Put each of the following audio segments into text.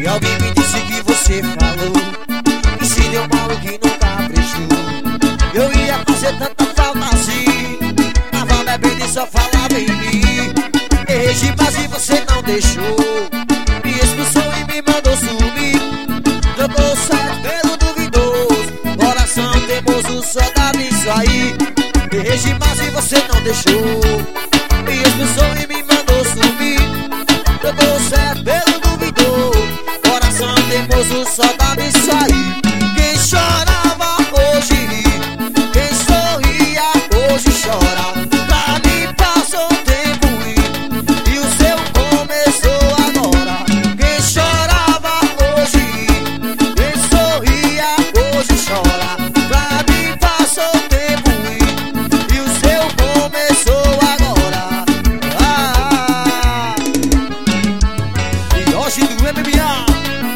E alguém me disse que você falou que se deu mal e que nunca prestou. Eu ia fazer tanta falta assim, tava bebendo e só falava em mim. Errei demais e você não deixou, me expulsou e me mandou sumir. Jogou certo pelo duvidoso, coração teimoso só dava isso aí. Errei demais e você não deixou, me expulsou e me mandou sumir. Jogou certo pelo duvidoso, coração teimoso só dava isso aí. Quem chorava hoje ri, quem sorria hoje chora. Pra mim passou o tempo e o seu começou agora. Quem chorava hoje ri, quem sorria hoje chora. Pra mim passou o tempo e o seu começou agora. E hoje do MMA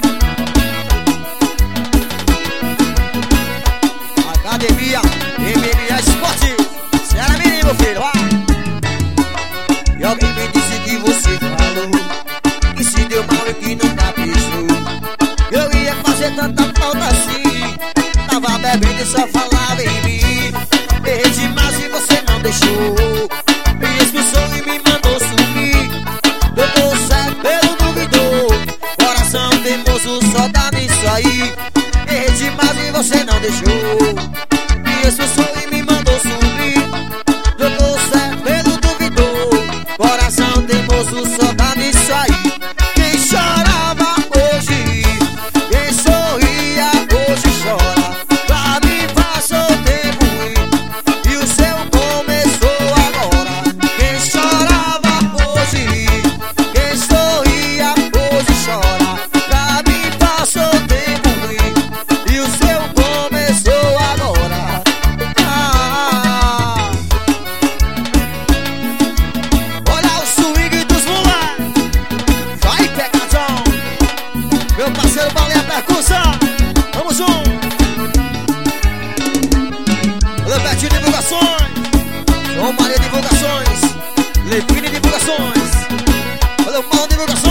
Academia MMA Esporte, Ceará Mirim, meu filho, vai. E alguém me disse que você falou que se deu mal e que nunca pensou. Eu ia fazer tanta falta assim, tava bebendo e só falava em mim. Errei demais e você não deixou, me expulsou e me mandou sumir. Jogou certo pelo duvidor, coração teimoso só dava isso aí. Errei demais e você não deixou, me expulsou e me mandou sumir. Jogou certo pelo duvidor, coração teimoso só dava isso aí. Quem chorava hoje ri, quem sorria hoje chora. Pra mim passou o tempo e o seu começou agora. Quem chorava hoje ri, quem sorria hoje chora. Pra mim passou o tempo e o seu começou agora. Olha o swing dos moleques, vai pegadão. Meu parceiro Balé a percussão, vamos junto. Olha o Betinho Divulgações, João Maria Divulgações, Levine Divulgações, olha o Paulo Divulgações.